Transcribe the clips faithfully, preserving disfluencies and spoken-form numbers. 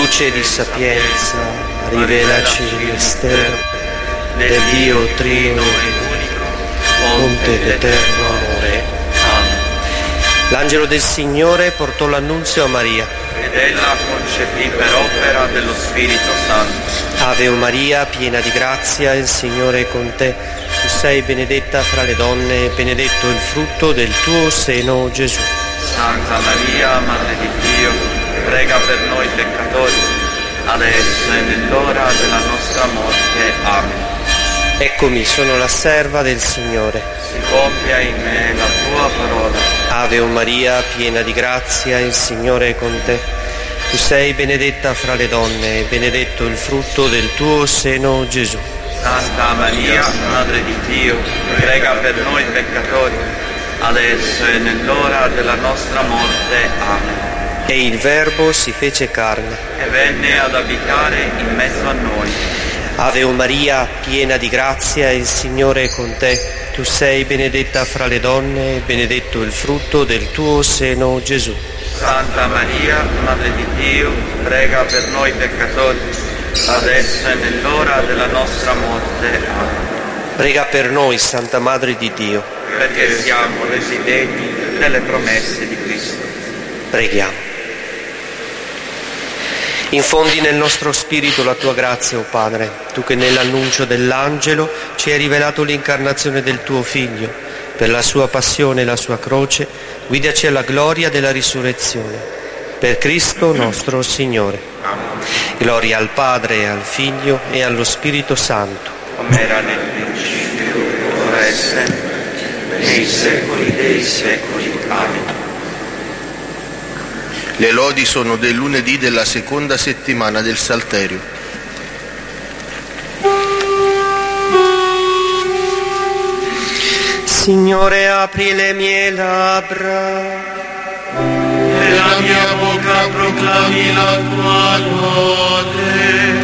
luce di sapienza, rivelaci il mistero del Dio Trino e unico, fonte d'eterno amore. Amen. L'angelo del Signore portò l'annunzio a Maria. Ed ella concepì per opera dello Spirito Santo. Ave Maria, piena di grazia, il Signore è con te. Tu sei benedetta fra le donne e benedetto il frutto del tuo seno, Gesù. Santa Maria, Madre di Dio, prega per noi peccatori, adesso e nell'ora della nostra morte. Amen. Eccomi, sono la serva del Signore. Si compia in me la tua parola. Ave Maria, piena di grazia, il Signore è con te. Tu sei benedetta fra le donne e benedetto il frutto del tuo seno, Gesù. Santa Maria, Madre di Dio, prega per noi peccatori, adesso e nell'ora della nostra morte. Amen. E il Verbo si fece carne e venne ad abitare in mezzo a noi. Ave Maria, piena di grazia, il Signore è con te. Tu sei benedetta fra le donne e benedetto il frutto del tuo seno, Gesù. Santa Maria, Madre di Dio, prega per noi peccatori, adesso e nell'ora della nostra morte. Amen. Prega per noi, Santa Madre di Dio, perché siamo resi degni delle promesse di Cristo. Preghiamo. Infondi nel nostro spirito la tua grazia, o Padre, tu che nell'annuncio dell'angelo ci hai rivelato l'incarnazione del tuo Figlio, per la sua passione e la sua croce, guidaci alla gloria della risurrezione. Per Cristo nostro Signore. Amen. Gloria al Padre, al Figlio e allo Spirito Santo. Come era nel principio, ora e sempre, nei secoli dei secoli. Amen. Le lodi sono del lunedì della seconda settimana del Salterio. Signore, apri le mie labbra e la mia bocca proclami la tua lode.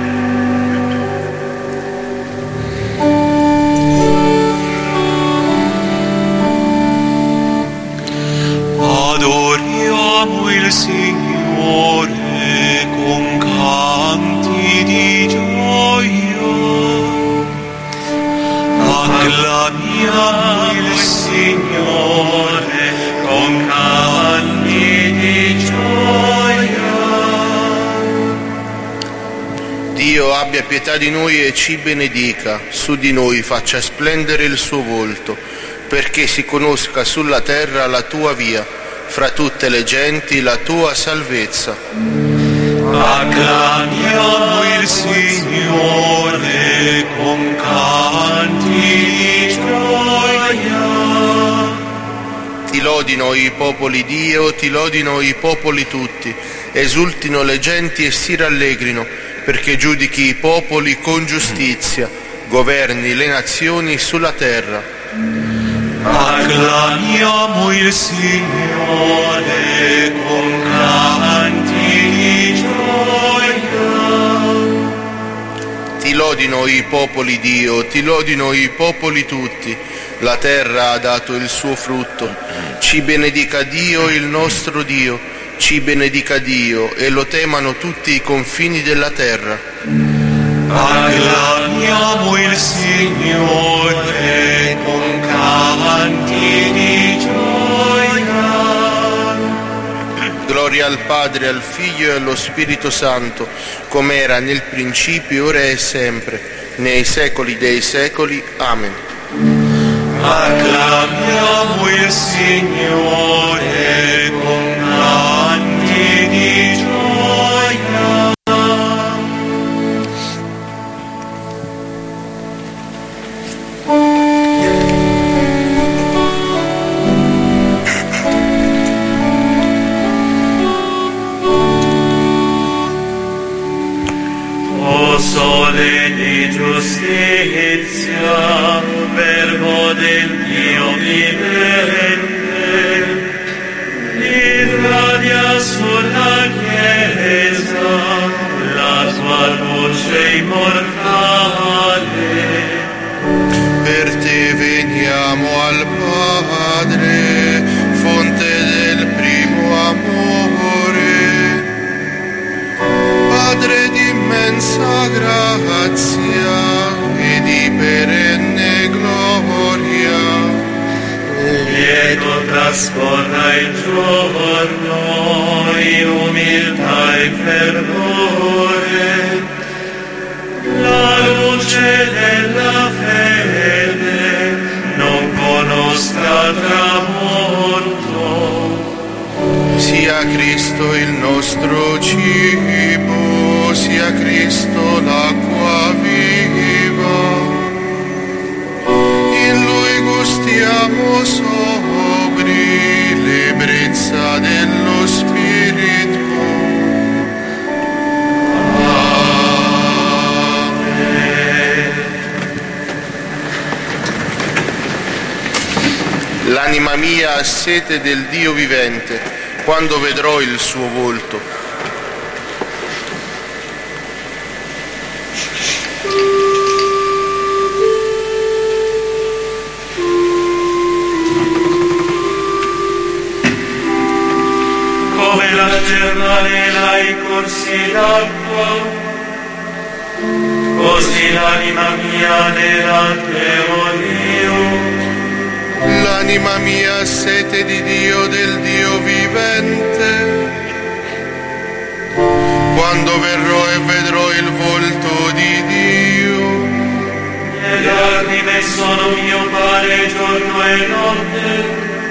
Adoriamo il Signore con canti di gioia, acclamiamo il Signore con canti di gioia. Dio abbia pietà di noi e ci benedica, su di noi faccia splendere il suo volto, perché si conosca sulla terra la tua via, fra tutte le genti la tua salvezza. Acclamiamo il Signore con canti di gioia. Ti lodino i popoli Dio, ti lodino i popoli tutti, esultino le genti e si rallegrino, perché giudichi i popoli con giustizia, governi le nazioni sulla terra. Acclamiamo il Signore con canti di gioia. Ti lodino i popoli Dio, ti lodino i popoli tutti, la terra ha dato il suo frutto. Ci benedica Dio, il nostro Dio, ci benedica Dio, e lo temano tutti i confini della terra. Acclamiamo il Signore con canti di gioia. Gloria al Padre, al Figlio e allo Spirito Santo, come era nel principio, ora e sempre, nei secoli dei secoli. Amen. Acclamiamo il Signore con canti di gioia. O sole di giustizia, Verbo del Dio vivente, irradia sulla Chiesa la tua luce immortale. Per te veniamo al Padre, fonte del primo amore. trascorra il giorno in umiltà e fervore, la luce della fede non conosca tramonto. Sia Cristo il nostro cibo, sia Cristo l'acqua viva. In Lui gustiamo sobri l'ebbrezza dello Spirito. L'anima mia ha sete del Dio vivente, quando vedrò il suo volto. Come la giornalera ai corsi d'acqua, così l'anima mia nell'ante Dio. L'anima mia ha sete di Dio, del Dio vivente. Quando verrò e vedrò il volto di Dio. Le lacrime sono mio pane giorno e notte,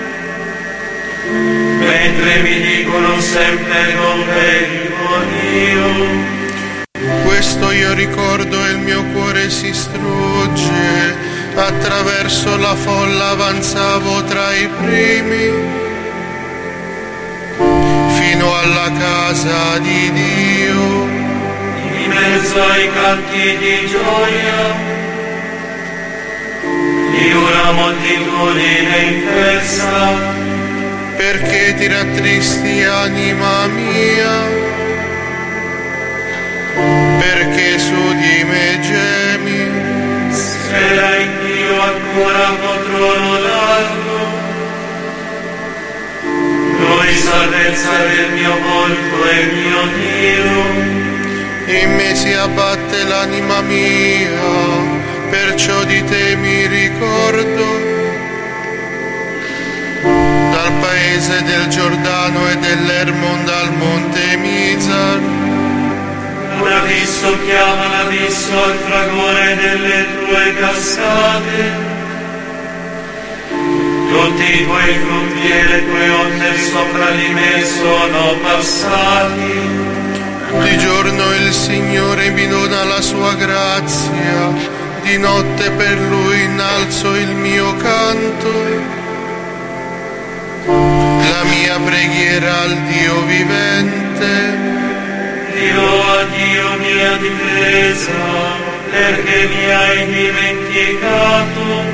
mentre mi dicono sempre non vengo Dio. Questo io ricordo e il mio cuore si strugge. Attraverso la folla avanzavo tra i primi, fino alla casa di Dio. In mezzo ai canti di gioia, di una moltitudine in festa, perché ti rattristi anima mia, perché su di me gemi. Spera in Dio ancora potrò lodarlo, Lui salvezza del mio volto e mio Dio. In me si abbatte l'anima mia, perciò di te mi ricordo. Dal paese del Giordano e dell'Ermon, dal monte Mizar. Un abisso chiama l'abisso al fragore delle tue cascate. Tutti i tuoi frutti e le tue onde sopra di me sono passati. Di giorno il Signore mi dona la sua grazia, di notte per Lui innalzo il mio canto. La mia preghiera al Dio vivente. Dio a Dio mia difesa, perché mi hai dimenticato,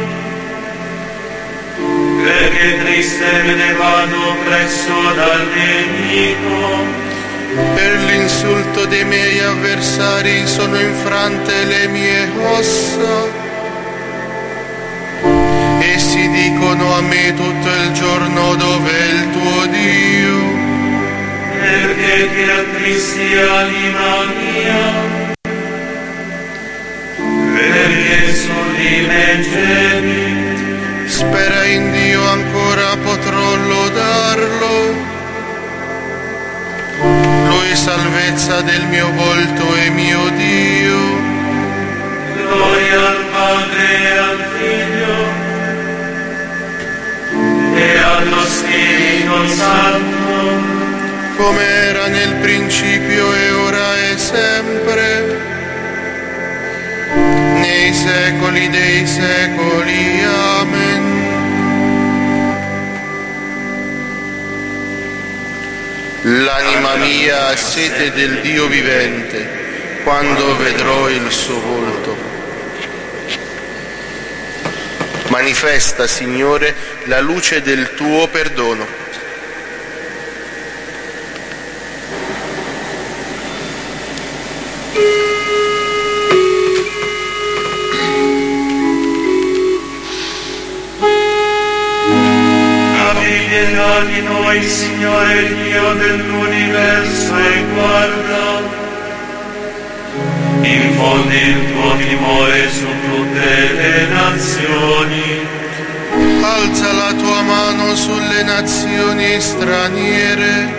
perché triste me ne vado presso dal nemico. Per l'insulto dei miei avversari sono infrante le mie ossa. Essi dicono a me tutto il giorno: dov'è il tuo Dio? Perché ti rattristi anima mia, perché su di me gemi. Spera in Dio, ancora potrò lodarlo. Lui salvezza del mio volto e mio Dio. Gloria al Padre e al Figlio e allo Spirito Santo, come era nel principio e ora e sempre, nei secoli dei secoli. Amen. L'anima mia ha sete del Dio vivente, quando vedrò il suo volto. Manifesta, Signore, la luce del tuo perdono. Pietà di noi, Signore Dio dell'universo, e guarda, infondi il tuo timore su tutte le nazioni. Alza la tua mano sulle le nazioni straniere,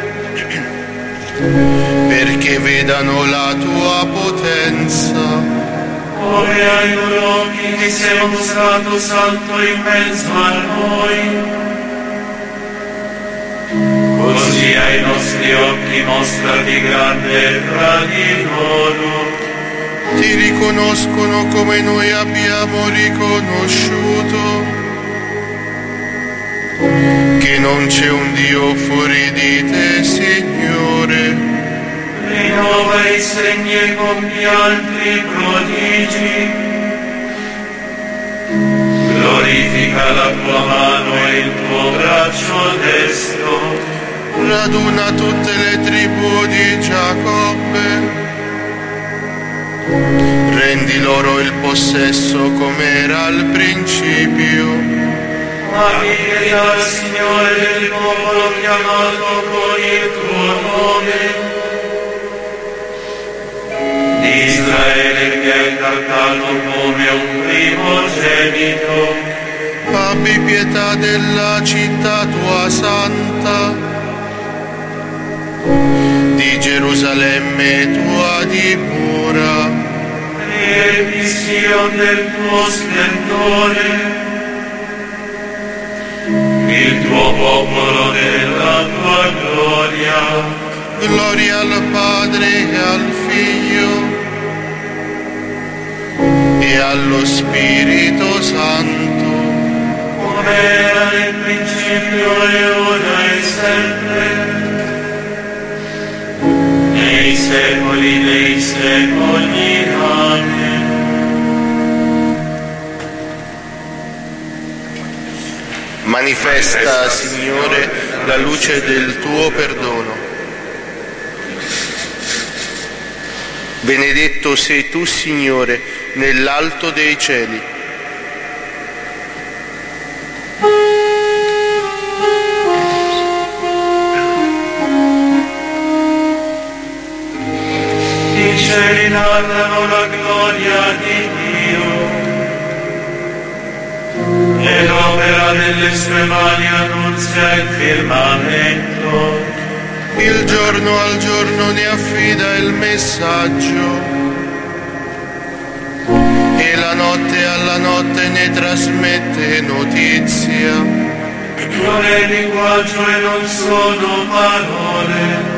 perché vedano la tua potenza. Come ai loro occhi ti sei mostrato santo in mezzo a noi, così ai nostri occhi mostrati grande fra di loro. Ti riconoscono come noi abbiamo riconosciuto, che non c'è un Dio fuori di te, Signore. Rinnova i segni e compie altri prodigi, glorifica la tua mano e il tuo braccio destro. Raduna tutte le tribù di Giacobbe, rendi loro il possesso come era al principio. Arrivi al Signore del popolo chiamato con il tuo nome, di Israele che hai trattato come un primogenito. Abbi pietà della città tua santa, di Gerusalemme tua dimora. Riempi Sion del tuo splendore, il tuo popolo della tua gloria. Gloria al Padre e al Figlio e allo Spirito Santo, come era nel principio e ora e sempre, nei secoli dei secoli. Amen. manifesta, Signore, la luce del tuo perdono. Benedetto sei tu, Signore, nell'alto dei cieli. I cieli narrano la gloria di Dio e l'opera delle sue mani annunzia il firmamento. Il giorno al giorno ne affida il messaggio e la notte alla notte ne trasmette notizia. Non è linguaggio e non sono parole,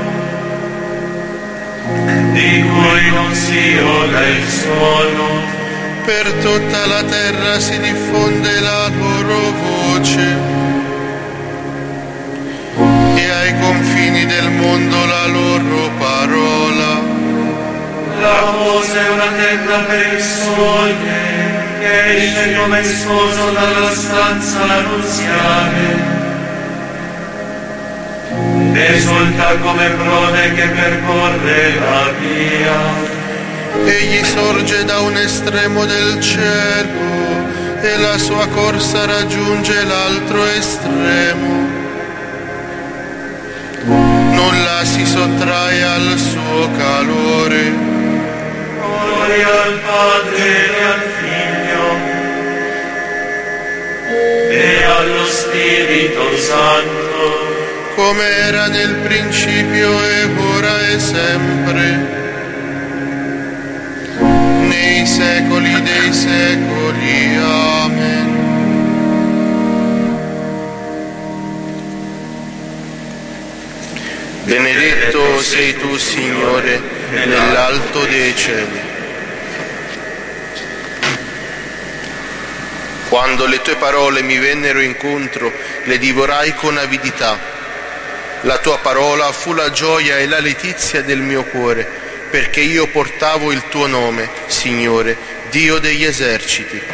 di cui non si oda il suono. Per tutta la terra si diffonde la loro voce e ai confini del mondo la loro parola. La voce è una tenda per il sole che esce come sposo dalla stanza nuziale. Esulta come prode che percorre la via. Egli sorge da un estremo del cielo e la sua corsa raggiunge l'altro estremo. Nulla si sottrae al suo calore. Gloria al Padre e al Figlio e allo Spirito Santo, come era nel principio e ora e sempre, nei secoli dei secoli. Amen. Benedetto sei tu, Signore, nell'alto dei cieli. Quando le tue parole mi vennero incontro, le divorai con avidità. La tua parola fu la gioia e la letizia del mio cuore, perché io portavo il tuo nome, Signore, Dio degli eserciti.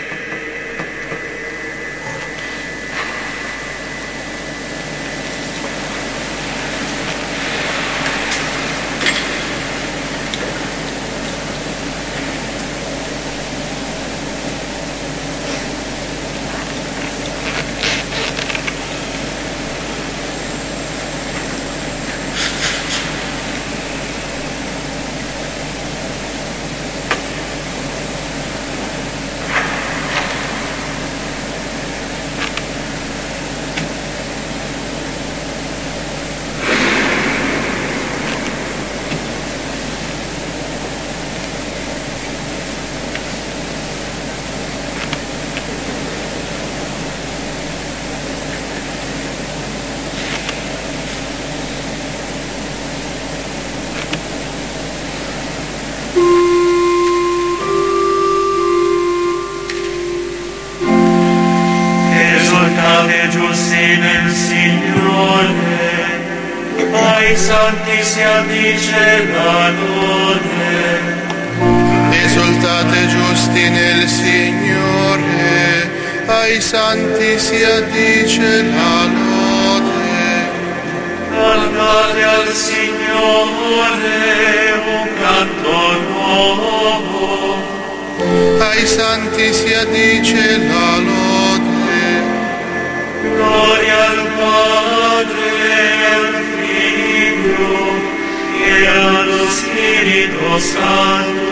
Ai santi si addice la lode. Esultate giusti nel Signore, ai santi si addice la lode. Cantate al Signore un canto nuovo. Ai santi si addice la lode. Gloria al Padre e al Figlio e allo Spirito Santo.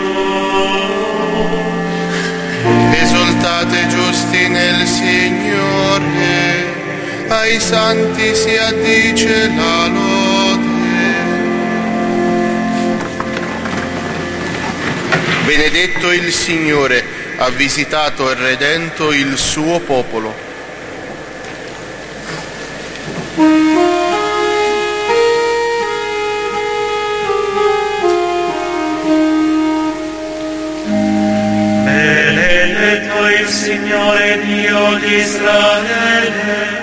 Esultate giusti nel Signore, ai santi si addice la lode. Benedetto il Signore, ha visitato e redento il suo popolo. Benedetto il Signore Dio di Israele,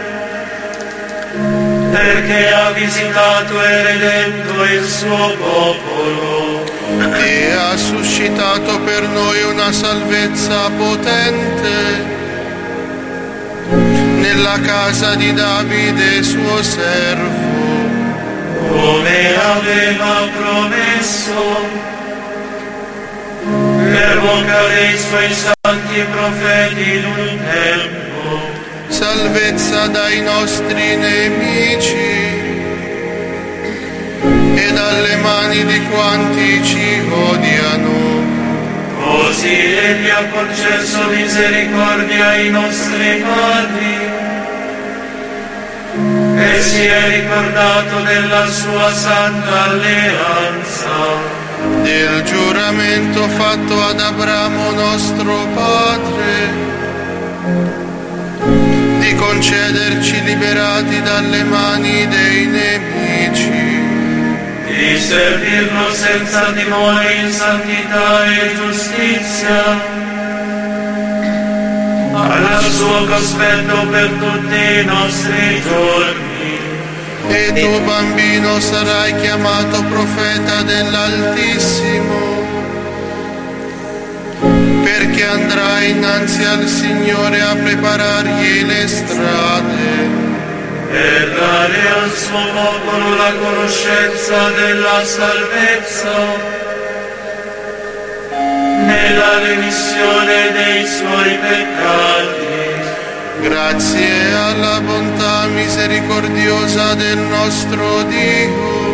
perché ha visitato e redento il suo popolo e ha suscitato per noi una salvezza potente nella casa di Davide suo servo, come aveva promesso per bocca dei suoi santi profeti in un tempo. Salvezza dai nostri nemici e dalle mani di quanti ci odiano. Così Egli ha concesso misericordia ai nostri padri e si è ricordato della sua santa alleanza, del giuramento fatto ad Abramo nostro padre, di concederci liberati dalle mani dei nemici, di servirlo senza timore in santità e giustizia, al suo cospetto per tutti i nostri giorni. E tu, bambino, sarai chiamato profeta dell'Altissimo, perché andrai innanzi al Signore a preparargli le strade, per dare al suo popolo la conoscenza della salvezza nella remissione dei suoi peccati. Grazie alla bontà misericordiosa del nostro Dio,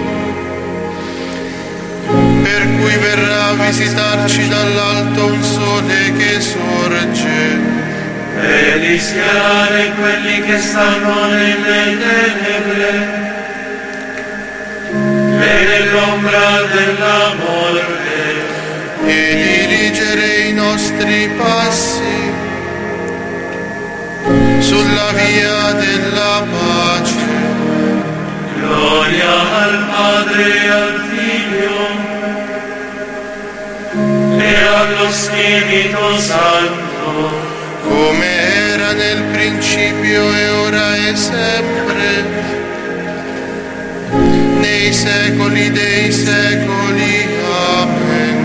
per cui verrà a visitarci dall'alto un sole che sorge, e rischiare quelli che stanno nelle tenebre e nell'ombra della morte, e dirigere i nostri passi sulla via della pace. Gloria al Padre e al Figlio e allo Spirito Santo, come era nel principio e ora e sempre, nei secoli dei secoli. Amen.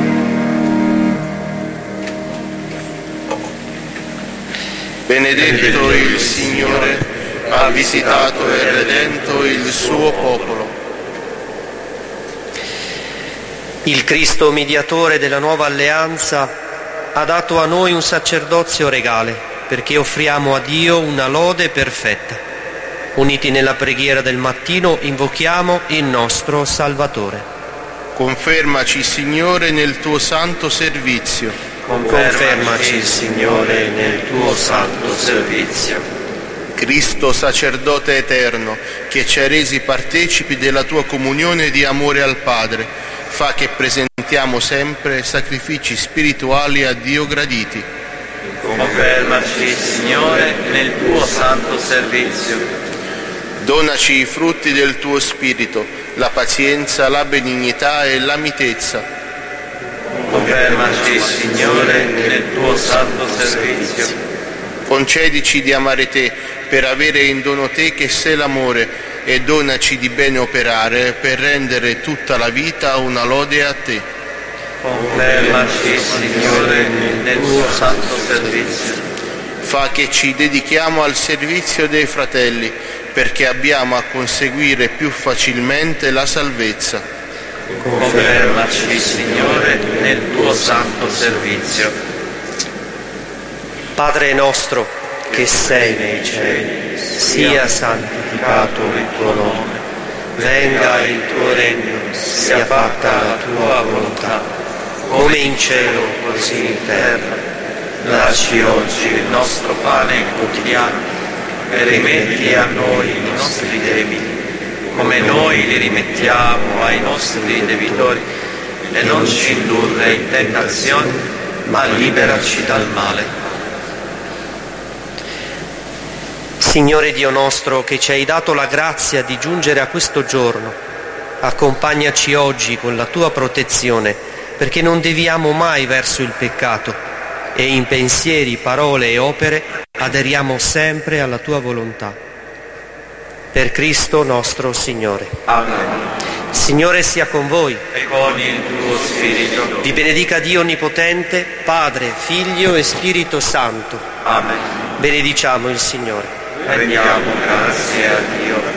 Benedetto il Signore, ha visitato e redento il suo popolo. Il Cristo mediatore della nuova alleanza ha dato a noi un sacerdozio regale, perché offriamo a Dio una lode perfetta. Uniti nella preghiera del mattino, invochiamo il nostro Salvatore. Confermaci, Signore, nel tuo santo servizio. Confermaci, Signore, nel tuo santo servizio. Cristo, sacerdote eterno, che ci hai resi partecipi della tua comunione di amore al Padre, fa che presentiamo sempre sacrifici spirituali a Dio graditi. Confermaci, Signore, nel tuo santo servizio. Donaci i frutti del tuo Spirito, la pazienza, la benignità e la mitezza. Confermaci, Signore, nel tuo santo servizio. Concedici di amare te, per avere in dono te che sei l'amore, e donaci di bene operare per rendere tutta la vita una lode a te. Confermaci, Signore, nel tuo santo servizio. Fa che ci dedichiamo al servizio dei fratelli, perché abbiamo a conseguire più facilmente la salvezza. Confermaci, Signore, nel tuo santo servizio. Padre nostro, che sei nei cieli, sia santificato il tuo nome, venga il tuo regno, sia fatta la tua volontà, come in cielo così in terra. Dacci oggi il nostro pane quotidiano e rimetti a noi i nostri debiti, come noi li rimettiamo ai nostri debitori, e non ci indurre in tentazione, ma liberaci dal male. Signore Dio nostro, che ci hai dato la grazia di giungere a questo giorno, accompagnaci oggi con la tua protezione, perché non deviamo mai verso il peccato e in pensieri, parole e opere aderiamo sempre alla tua volontà. Per Cristo nostro Signore. Amen. Signore sia con voi. E con il tuo spirito. Vi benedica Dio Onnipotente, Padre, Figlio e Spirito Santo. Amen. Benediciamo il Signore. Rendiamo grazie a Dio.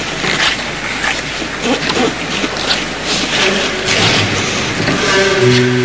Amen.